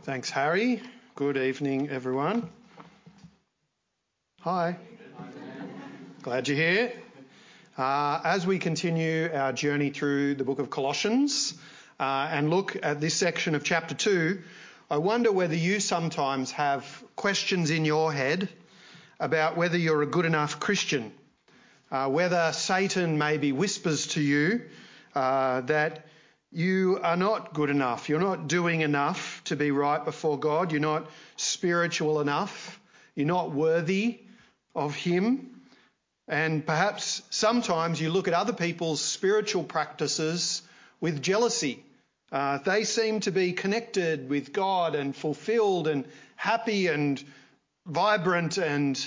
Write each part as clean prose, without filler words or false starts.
Thanks, Harry. Good evening, everyone. Hi. Glad you're here. As we continue our journey through the book of Colossians and look at this section of chapter 2, I wonder whether you sometimes have questions in your head about whether you're a good enough Christian, whether Satan maybe whispers to you that you are not good enough, you're not doing enough to be right before God, you're not spiritual enough, you're not worthy of Him. And perhaps sometimes you look at other people's spiritual practices with jealousy. They seem to be connected with God and fulfilled and happy and vibrant, and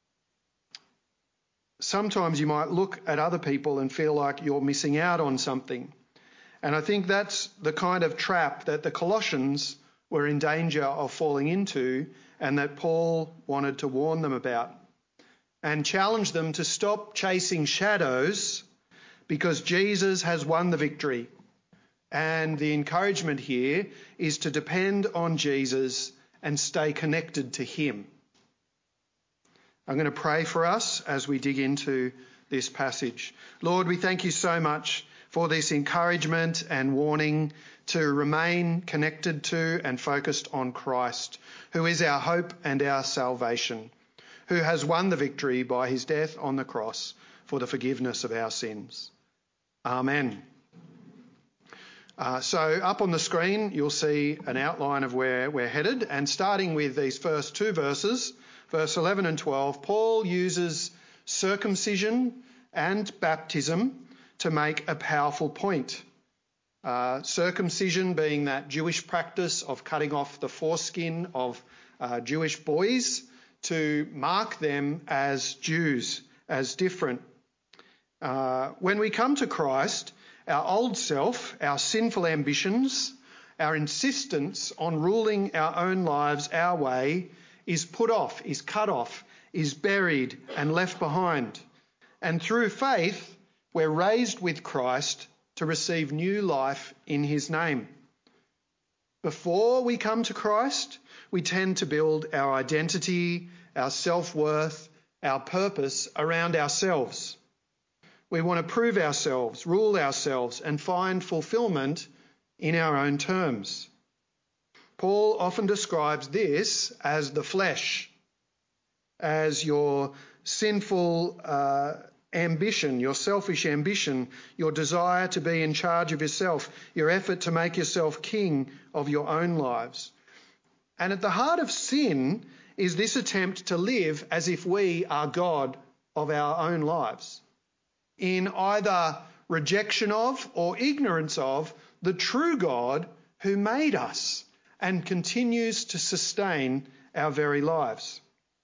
sometimes you might look at other people and feel like you're missing out on something. And I think that's the kind of trap that the Colossians were in danger of falling into, and that Paul wanted to warn them about and challenge them to stop chasing shadows, because Jesus has won the victory. And the encouragement here is to depend on Jesus and stay connected to Him. I'm going to pray for us as we dig into this passage. Lord, we thank you so much for this encouragement and warning to remain connected to and focused on Christ, who is our hope and our salvation, who has won the victory by his death on the cross for the forgiveness of our sins. Amen. So up on the screen, you'll see an outline of where we're headed. And starting with these first two verses, verse 11 and 12, Paul uses circumcision and baptism to make a powerful point. Circumcision being that Jewish practice of cutting off the foreskin of Jewish boys to mark them as Jews, as different. When we come to Christ, our old self, our sinful ambitions, our insistence on ruling our own lives our way is put off, is cut off, is buried and left behind. And through faith, we're raised with Christ to receive new life in his name. Before we come to Christ, we tend to build our identity, our self-worth, our purpose around ourselves. We want to prove ourselves, rule ourselves, and find fulfillment in our own terms. Paul often describes this as the flesh, as your sinful ambition, your selfish ambition, your desire to be in charge of yourself, your effort to make yourself king of your own lives. And at the heart of sin is this attempt to live as if we are God of our own lives, in either rejection of or ignorance of the true God who made us and continues to sustain our very lives.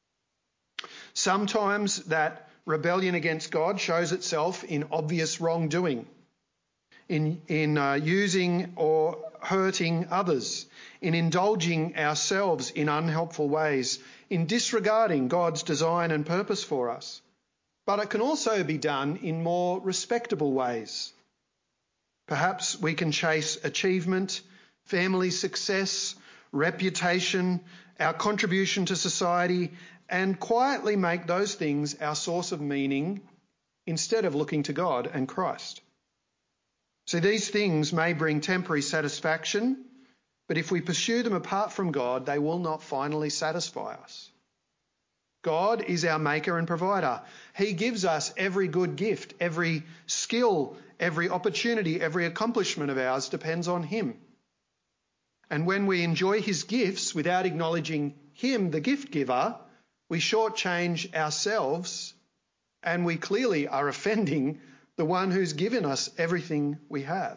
Sometimes that rebellion against God shows itself in obvious wrongdoing, in using or hurting others, in indulging ourselves in unhelpful ways, in disregarding God's design and purpose for us. But it can also be done in more respectable ways. Perhaps we can chase achievement, family success, reputation, our contribution to society, and quietly make those things our source of meaning instead of looking to God and Christ. So these things may bring temporary satisfaction, but if we pursue them apart from God, they will not finally satisfy us. God is our maker and provider. He gives us every good gift, every skill, every opportunity, every accomplishment of ours depends on Him. And when we enjoy His gifts without acknowledging Him, the gift giver, we shortchange ourselves, and we clearly are offending the one who's given us everything we have.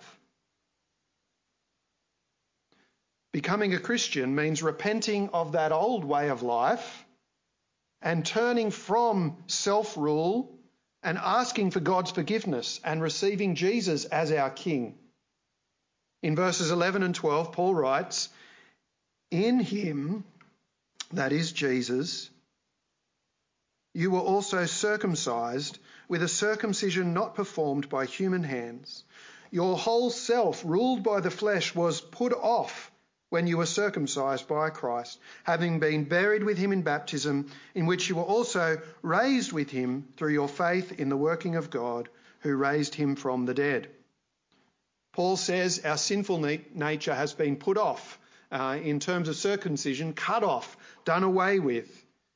Becoming a Christian means repenting of that old way of life and turning from self-rule and asking for God's forgiveness and receiving Jesus as our King. In verses 11 and 12, Paul writes, "In Him," that is Jesus, "you were also circumcised with a circumcision not performed by human hands. Your whole self, ruled by the flesh, was put off when you were circumcised by Christ, having been buried with him in baptism, in which you were also raised with him through your faith in the working of God, who raised him from the dead. Paul says our sinful nature has been put off, in terms of circumcision, cut off, done away with.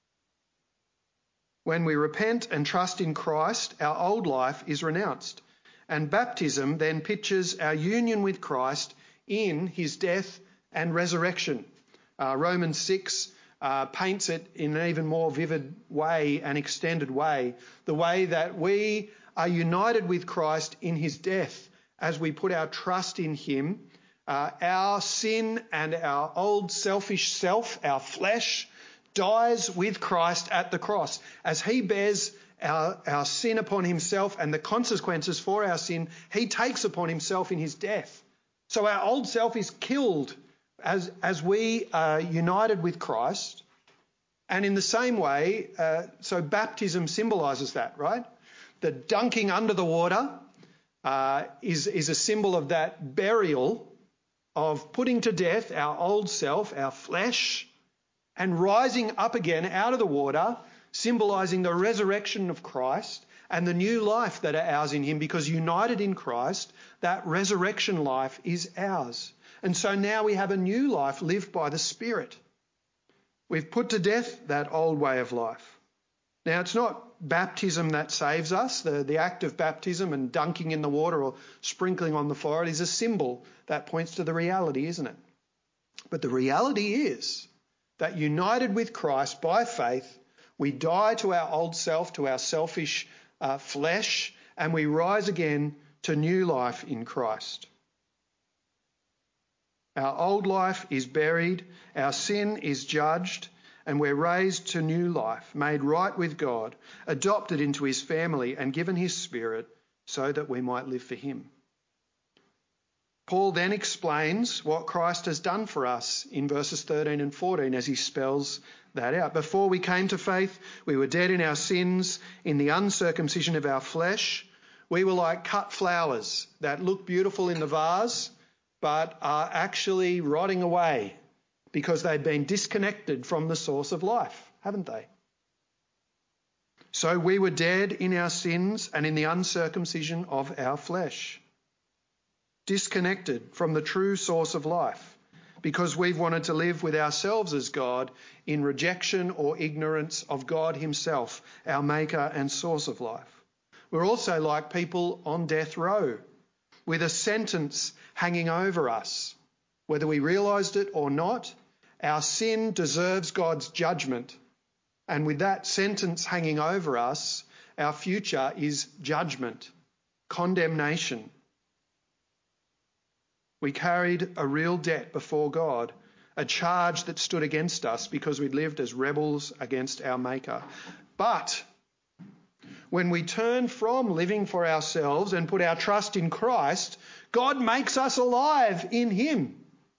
When we repent and trust in Christ, our old life is renounced. And baptism then pictures our union with Christ in his death and resurrection. Romans 6 paints it in an even more vivid way, an extended way, the way that we are united with Christ in his death as we put our trust in him. Our sin and our old selfish self, our flesh, dies with Christ at the cross. As he bears our sin upon himself and the consequences for our sin, he takes upon himself in his death. So our old self is killed as we are united with Christ. And in the same way, so baptism symbolises that, right? The dunking under the water is a symbol of that burial, of putting to death our old self, our flesh, and rising up again out of the water, symbolising the resurrection of Christ and the new life that are ours in him, because united in Christ, that resurrection life is ours. And so now we have a new life lived by the Spirit. We've put to death that old way of life. Now, it's not baptism that saves us. The act of baptism and dunking in the water or sprinkling on the forehead is a symbol that points to the reality, isn't it? But the reality is that united with Christ by faith, we die to our old self, to our selfish flesh, and we rise again to new life in Christ. Our old life is buried, our sin is judged, and we're raised to new life, made right with God, adopted into his family and given his Spirit so that we might live for him. Paul then explains what Christ has done for us in verses 13 and 14 as he spells that out. Before we came to faith, we were dead in our sins, in the uncircumcision of our flesh. We were like cut flowers that look beautiful in the vase, but are actually rotting away because they've been disconnected from the source of life, haven't they? So we were dead in our sins and in the uncircumcision of our flesh, disconnected from the true source of life, because we've wanted to live with ourselves as God in rejection or ignorance of God himself, our maker and source of life. We're also like people on death row, with a sentence hanging over us. Whether we realised it or not, our sin deserves God's judgment. And with that sentence hanging over us, our future is judgment, condemnation. We carried a real debt before God, a charge that stood against us because we'd lived as rebels against our Maker. But when we turn from living for ourselves and put our trust in Christ, God makes us alive in him.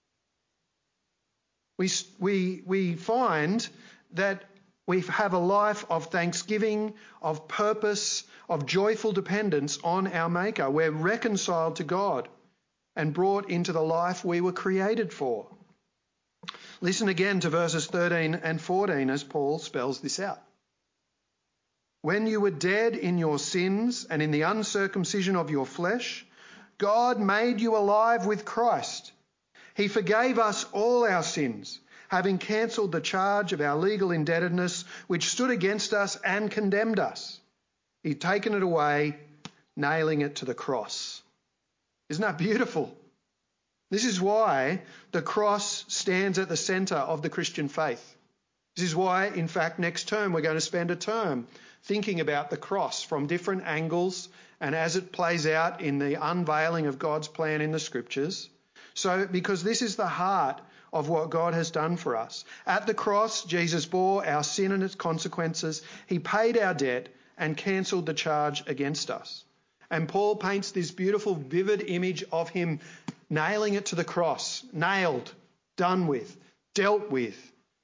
We find that we have a life of thanksgiving, of purpose, of joyful dependence on our Maker. We're reconciled to God and brought into the life we were created for. Listen again to verses 13 and 14 as Paul spells this out. When you were dead in your sins and in the uncircumcision of your flesh, God made you alive with Christ. He forgave us all our sins, having cancelled the charge of our legal indebtedness which stood against us and condemned us. He'd taken it away, nailing it to the cross. Isn't that beautiful? This is why the cross stands at the centre of the Christian faith. This is why, in fact, next term we're going to spend a term thinking about the cross from different angles and as it plays out in the unveiling of God's plan in the Scriptures. So, because this is the heart of what God has done for us. At the cross, Jesus bore our sin and its consequences. He paid our debt and cancelled the charge against us. And Paul paints this beautiful, vivid image of him nailing it to the cross, nailed, done with, dealt with,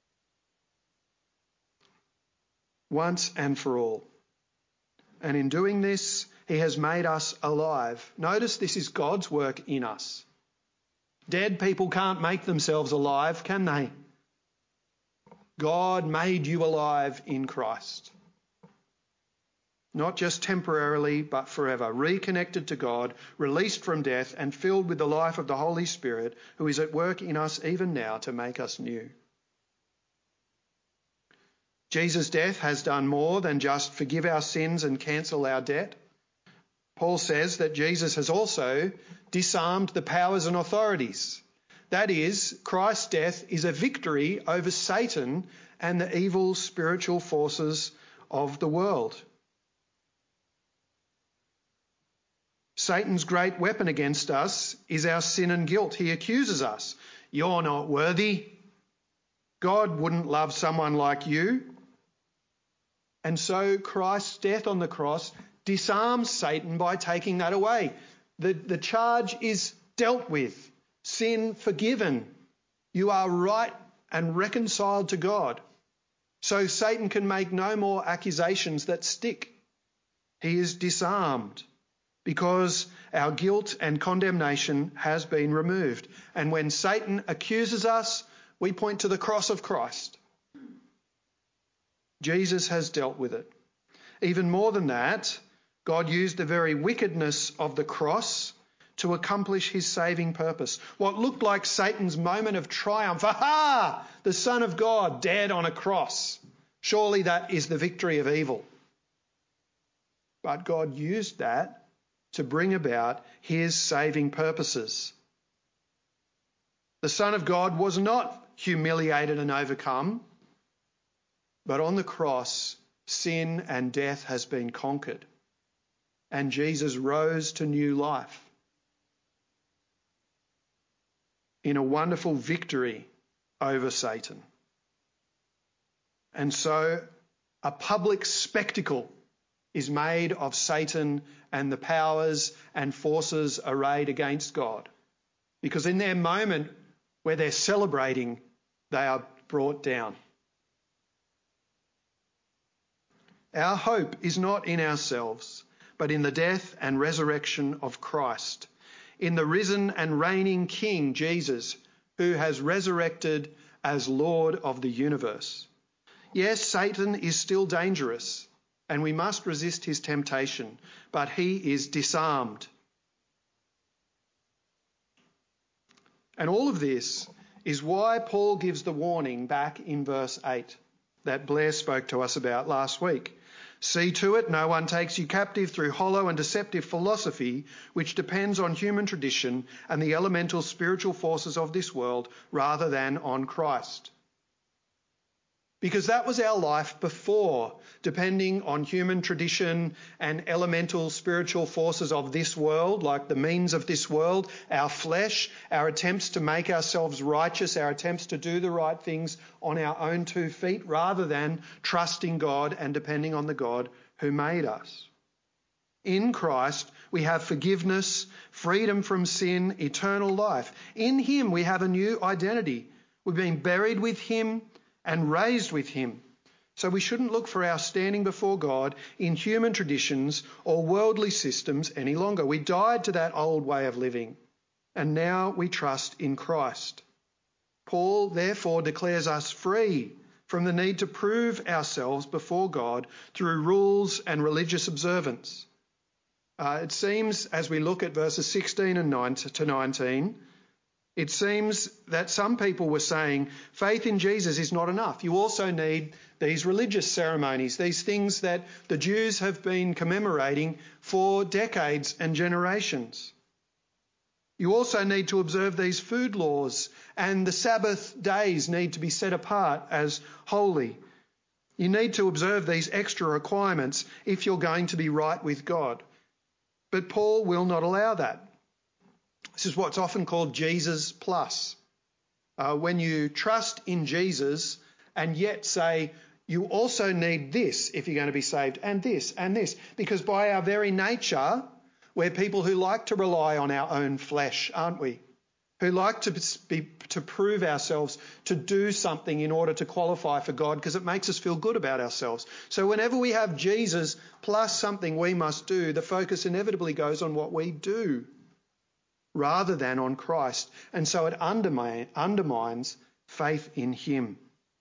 once and for all. And in doing this, he has made us alive. Notice this is God's work in us. Dead people can't make themselves alive, can they? God made you alive in Christ. Not just temporarily, but forever. Reconnected to God, released from death, and filled with the life of the Holy Spirit, who is at work in us even now to make us new. Jesus' death has done more than just forgive our sins and cancel our debt. Paul says that Jesus has also disarmed the powers and authorities. That is, Christ's death is a victory over Satan and the evil spiritual forces of the world. Satan's great weapon against us is our sin and guilt. He accuses us. You're not worthy. God wouldn't love someone like you. And so Christ's death on the cross disarms Satan by taking that away. The charge is dealt with. Sin forgiven. You are right and reconciled to God. So Satan can make no more accusations that stick. He is disarmed because our guilt and condemnation has been removed. And when Satan accuses us, we point to the cross of Christ. Jesus has dealt with it. Even more than that, God used the very wickedness of the cross to accomplish his saving purpose. What looked like Satan's moment of triumph, aha! The Son of God dead on a cross. Surely that is the victory of evil. But God used that to bring about his saving purposes. The Son of God was not humiliated and overcome, but on the cross, sin and death has been conquered, and Jesus rose to new life in a wonderful victory over Satan. And so a public spectacle is made of Satan and the powers and forces arrayed against God, because in their moment where they're celebrating, they are brought down. Our hope is not in ourselves, but in the death and resurrection of Christ, in the risen and reigning King Jesus, who has resurrected as Lord of the universe. Yes, Satan is still dangerous, and we must resist his temptation, but he is disarmed. And all of this is why Paul gives the warning back in verse 8 that Blair spoke to us about last week. See to it no one takes you captive through hollow and deceptive philosophy, which depends on human tradition and the elemental spiritual forces of this world rather than on Christ. Because that was our life before, depending on human tradition and elemental spiritual forces of this world, like the means of this world, our flesh, our attempts to make ourselves righteous, our attempts to do the right things on our own 2 feet, rather than trusting God and depending on the God who made us. In Christ, we have forgiveness, freedom from sin, eternal life. In him, we have a new identity. We've been buried with him and raised with him. So we shouldn't look for our standing before God in human traditions or worldly systems any longer. We died to that old way of living, and now we trust in Christ. Paul therefore declares us free from the need to prove ourselves before God through rules and religious observance. It seems, as we look at verses 16 and 19, it seems that some people were saying faith in Jesus is not enough. You also need these religious ceremonies, these things that the Jews have been commemorating for decades and generations. You also need to observe these food laws, and the Sabbath days need to be set apart as holy. You need to observe these extra requirements if you're going to be right with God. But Paul will not allow that. This is what's often called Jesus plus. When you trust in Jesus and yet say, you also need this if you're going to be saved, and this, because by our very nature, we're people who like to rely on our own flesh, aren't we? Who like to prove ourselves, to do something in order to qualify for God, because it makes us feel good about ourselves. So whenever we have Jesus plus something we must do, the focus inevitably goes on what we do. rather than on Christ, and so it undermines faith in him.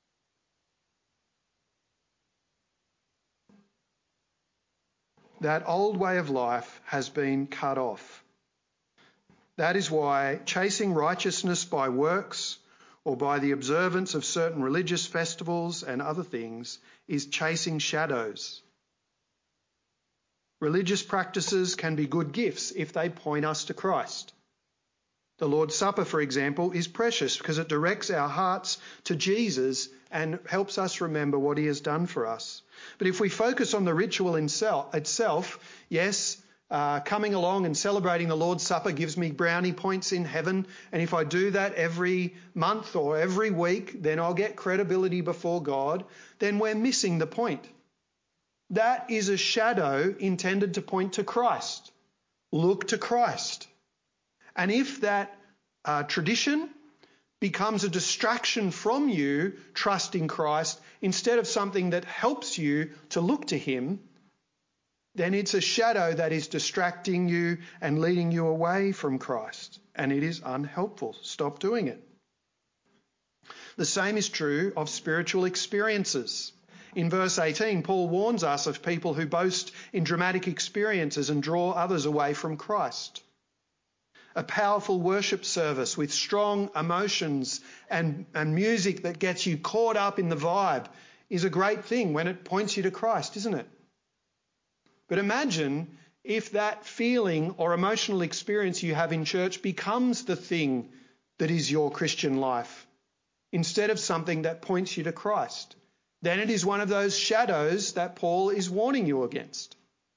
That old way of life has been cut off. That is why chasing righteousness by works or by the observance of certain religious festivals and other things is chasing shadows. Religious practices can be good gifts if they point us to Christ. The Lord's Supper, for example, is precious because it directs our hearts to Jesus and helps us remember what he has done for us. But if we focus on the ritual itself, yes, coming along and celebrating the Lord's Supper gives me brownie points in heaven, and if I do that every month or every week, then I'll get credibility before God, then we're missing the point. That is a shadow intended to point to Christ. Look to Christ. And if that tradition becomes a distraction from you trusting Christ instead of something that helps you to look to him, then it's a shadow that is distracting you and leading you away from Christ. And it is unhelpful. Stop doing it. The same is true of spiritual experiences. In verse 18, Paul warns us of people who boast in dramatic experiences and draw others away from Christ. A powerful worship service with strong emotions and music that gets you caught up in the vibe is a great thing when it points you to Christ, isn't it? But imagine if that feeling or emotional experience you have in church becomes the thing that is your Christian life instead of something that points you to Christ. Then it is one of those shadows that Paul is warning you against.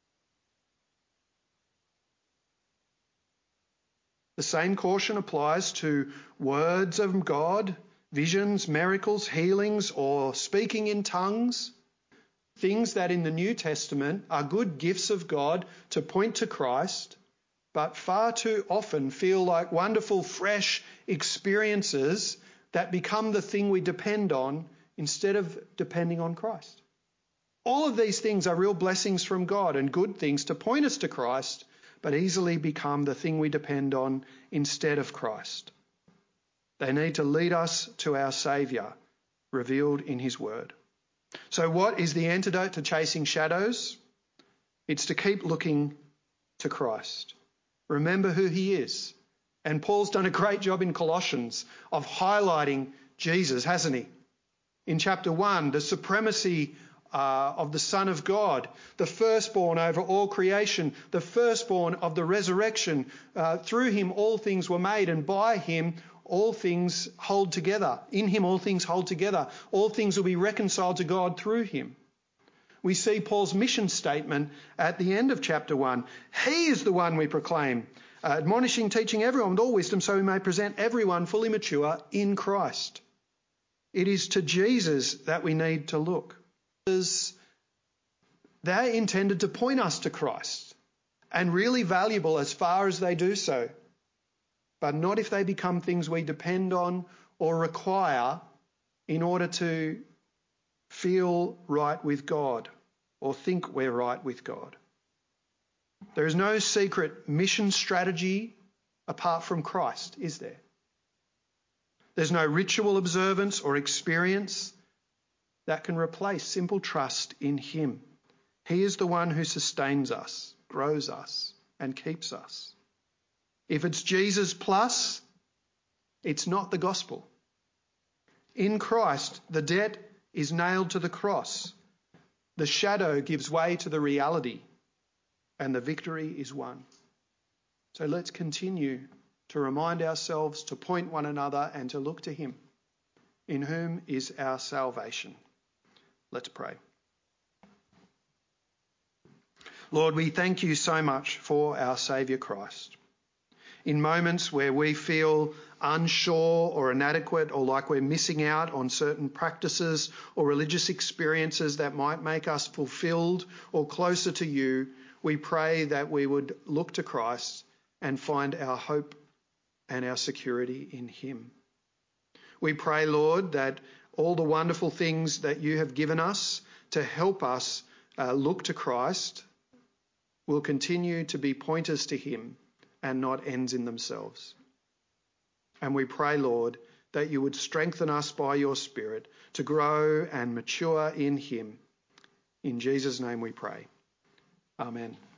The same caution applies to words of God, visions, miracles, healings, or speaking in tongues. Things that in the New Testament are good gifts of God to point to Christ, but far too often feel like wonderful, fresh experiences that become the thing we depend on instead of depending on Christ. All of these things are real blessings from God and good things to point us to Christ, but easily become the thing we depend on instead of Christ. They need to lead us to our Saviour, revealed in his word. So what is the antidote to chasing shadows? It's to keep looking to Christ. Remember who he is. And Paul's done a great job in Colossians of highlighting Jesus, hasn't he? In chapter 1, the supremacy of the Son of God, the firstborn over all creation, the firstborn of the resurrection. Through him all things were made, and by him all things hold together. In him all things hold together. All things will be reconciled to God through him. We see Paul's mission statement at the end of chapter 1. He is the one we proclaim, admonishing, teaching everyone with all wisdom, so we may present everyone fully mature in Christ. It is to Jesus that we need to look. They're intended to point us to Christ and really valuable as far as they do so, but not if they become things we depend on or require in order to feel right with God or think we're right with God. There is no secret mission strategy apart from Christ, is there? There's no ritual observance or experience that can replace simple trust in him. He is the one who sustains us, grows us, and keeps us. If it's Jesus plus, it's not the gospel. In Christ, the debt is nailed to the cross. The shadow gives way to the reality, and the victory is won. So let's continue to remind ourselves to point one another and to look to him, in whom is our salvation. Let's pray. Lord, we thank you so much for our Saviour Christ. In moments where we feel unsure or inadequate or like we're missing out on certain practices or religious experiences that might make us fulfilled or closer to you, we pray that we would look to Christ and find our hope and our security in him. We pray, Lord, that all the wonderful things that you have given us to help us look to Christ will continue to be pointers to him, and not ends in themselves. And we pray, Lord, that you would strengthen us by your Spirit to grow and mature in him. In Jesus' name we pray. Amen.